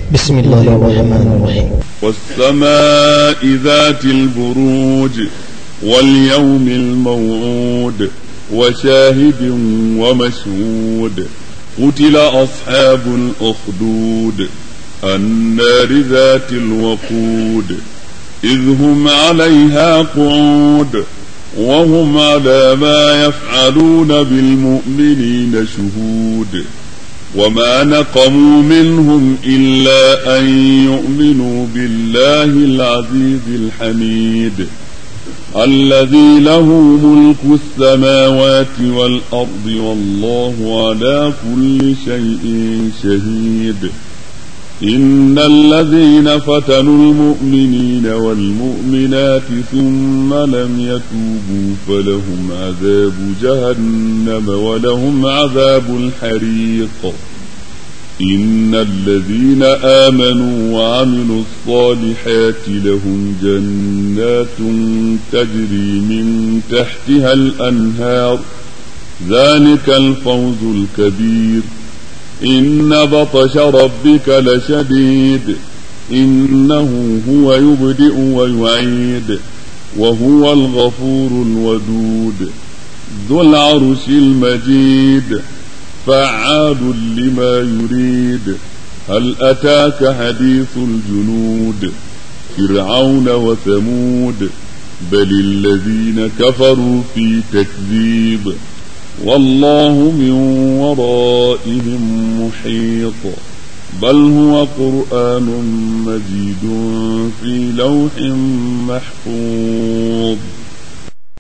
بسم الله الرحمن الرحيم. والسماء ذات البروج واليوم الموعود وشاهد ومشهود قتل أصحاب الأخدود النار ذات الوقود إذ هم عليها قعود وهم على ما يفعلون بالمؤمنين شهود وما نقموا منهم إلا أن يؤمنوا بالله العزيز الحميد الذي له ملك السماوات والأرض والله على كل شيء شهيد إن الذين فتنوا المؤمنين والمؤمنات ثم لم يتوبوا فلهم عذاب جهنم ولهم عذاب الحريق إن الذين آمنوا وعملوا الصالحات لهم جنات تجري من تحتها الأنهار ذلك الفوز الكبير إن بطش ربك لشديد إنه هو يبدئ ويعيد وهو الغفور الودود ذو العرش المجيد فعال لما يريد هل أتاك حديث الجنود فرعون وثمود بل الذين كفروا في تكذيب والله من ورائهم محيط بل هو قرآن مجيد في لوح محفوظ.